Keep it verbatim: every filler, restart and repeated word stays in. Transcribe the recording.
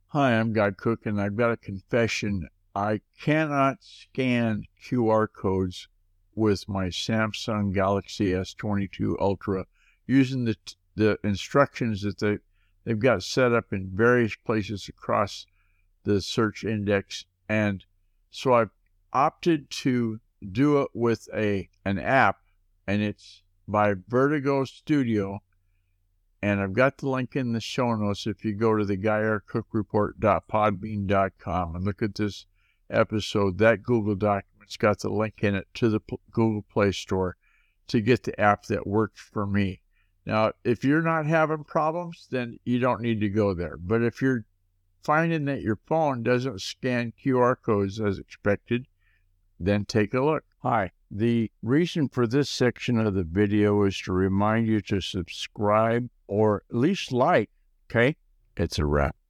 Hi, I'm Guy Cook, and I've got a confession. I cannot scan Q R codes with my Samsung Galaxy S twenty-two Ultra using the the instructions that they, they've got set up in various places across the search index. And so I've opted to do it with a an app, and it's by Vertigo Studio. And I've got the link in the show notes if you go to the guy r cook report dot podbean dot com and look at this episode. That Google document's got the link in it to the Google Play Store to get the app that works for me. Now, if you're not having problems, then you don't need to go there. But if you're finding that your phone doesn't scan Q R codes as expected, then take a look. Hi, the reason for this section of the video is to remind you to subscribe or at least like, okay? It's a wrap.